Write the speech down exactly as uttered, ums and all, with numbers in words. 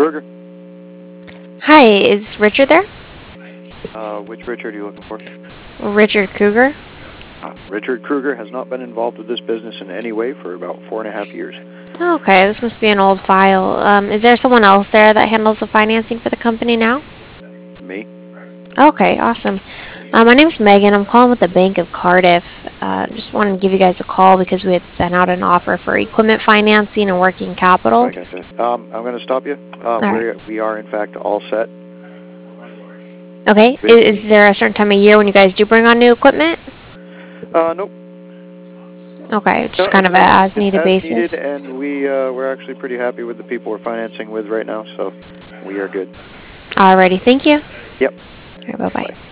Kruger. Hi, is Richard there? Uh, which Richard are you looking for? Richard Kruger? Uh, Richard Kruger has not been involved with this business in any way for about four and a half years. Okay, this must be an old file. Um, is there someone else there that handles the financing for the company now? Me? Okay, awesome. Uh, my name's Megan. I'm calling with the Bank of Cardiff. Uh, just wanted to give you guys a call because we had sent out an offer for equipment financing and working capital. I gotcha. Um, I'm going to stop you. Um, All we're, right. we are, in fact, all set. Okay, is, is there a certain time of year when you guys do bring on new equipment? Uh, nope. Okay, just No, kind it's, of a uh, as-needed it's as needed, basis. and we, uh, we're actually pretty happy with the people we're financing with right now, so we are good. Alrighty, thank you. Yep. All right, bye-bye. Bye.